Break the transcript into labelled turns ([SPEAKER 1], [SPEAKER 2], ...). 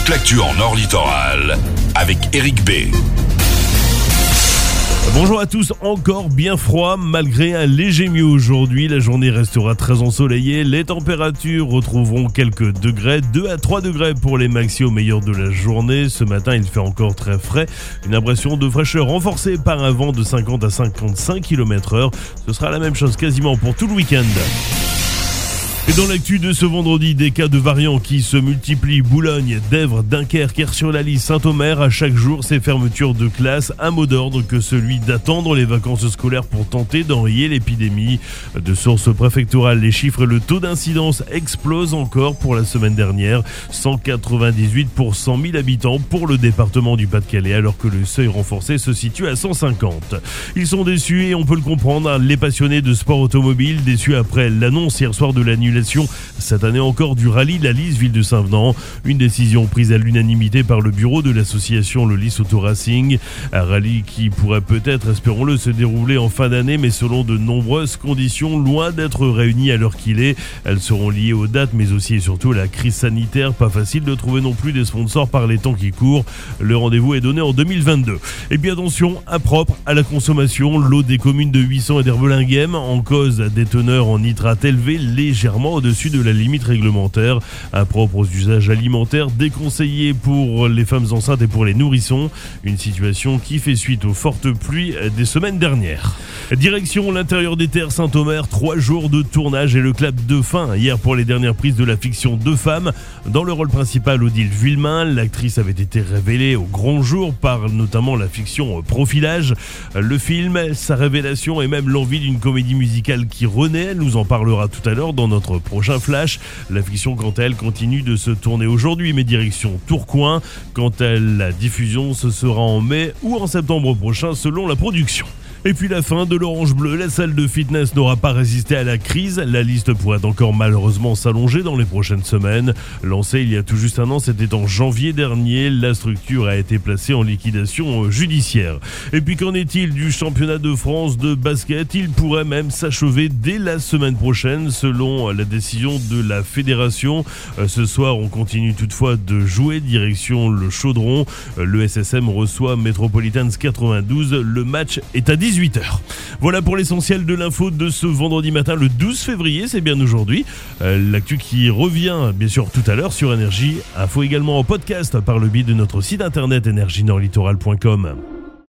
[SPEAKER 1] toute l'actu en Nord Littoral avec Eric B.
[SPEAKER 2] Bonjour à tous, encore bien froid malgré un léger mieux aujourd'hui. La journée restera très ensoleillée. Les températures retrouveront quelques degrés, 2 à 3 degrés pour les maxi au meilleur de la journée. Ce matin, il fait encore très frais. Une impression de fraîcheur renforcée par un vent de 50 à 55 km/h. Ce sera la même chose quasiment pour tout le week-end. Et dans l'actu de ce vendredi, des cas de variants qui se multiplient. Boulogne, Dèvres, Dunkerque, Aire-sur-la-Lys, Saint-Omer. À chaque jour, ces fermetures de classe. Un mot d'ordre que celui d'attendre les vacances scolaires pour tenter d'enrayer l'épidémie. De sources préfectorales, les chiffres et le taux d'incidence explosent encore pour la semaine dernière. 198 pour 100 000 habitants pour le département du Pas-de-Calais, alors que le seuil renforcé se situe à 150. Ils sont déçus et on peut le comprendre. Les passionnés de sport automobile, déçus après l'annonce hier soir de l'annulation cette année encore du rallye de la Lys Ville de Saint-Venant. Une décision prise à l'unanimité par le bureau de l'association Le Lys Auto Racing. Un rallye qui pourrait peut-être, espérons-le, se dérouler en fin d'année, mais selon de nombreuses conditions, loin d'être réunies à l'heure qu'il est. Elles seront liées aux dates, mais aussi et surtout à la crise sanitaire. Pas facile de trouver non plus des sponsors par les temps qui courent. Le rendez-vous est donné en 2022. Et puis attention, impropre à la consommation, l'eau des communes de Huissan et d'Herbelinghem, en cause des teneurs en nitrate élevées, légèrement au-dessus de la limite réglementaire, impropre aux usages alimentaires, déconseillé pour les femmes enceintes et pour les nourrissons. Une situation qui fait suite aux fortes pluies des semaines dernières. Direction l'intérieur des terres Saint-Omer, 3 jours de tournage et le clap de fin hier pour les dernières prises de la fiction Deux femmes. Dans le rôle principal, Odile Vuillemin, l'actrice avait été révélée au grand jour par notamment la fiction Profilage. Le film, sa révélation et même l'envie d'une comédie musicale qui renaît, elle nous en parlera tout à l'heure dans notre prochain flash. La fiction, quant à elle, continue de se tourner aujourd'hui, mais direction Tourcoing. Quant à la diffusion, ce sera en mai ou en septembre prochain selon la production. Et puis la fin de l'Orange Bleu, la salle de fitness n'aura pas résisté à la crise. La liste pourrait encore malheureusement s'allonger dans les prochaines semaines. Lancée il y a tout juste un an, c'était en janvier dernier. La structure a été placée en liquidation judiciaire. Et puis qu'en est-il du championnat de France de basket? Il pourrait même s'achever dès la semaine prochaine selon la décision de la fédération. Ce soir, on continue toutefois de jouer direction le Chaudron. Le SSM reçoit Metropolitans 92. Le match est à 18h. Voilà pour l'essentiel de l'info de ce vendredi matin, le 12 février, c'est bien aujourd'hui. L'actu qui revient bien sûr tout à l'heure sur Énergie. Info également en podcast par le biais de notre site internet energienorlittoral.com.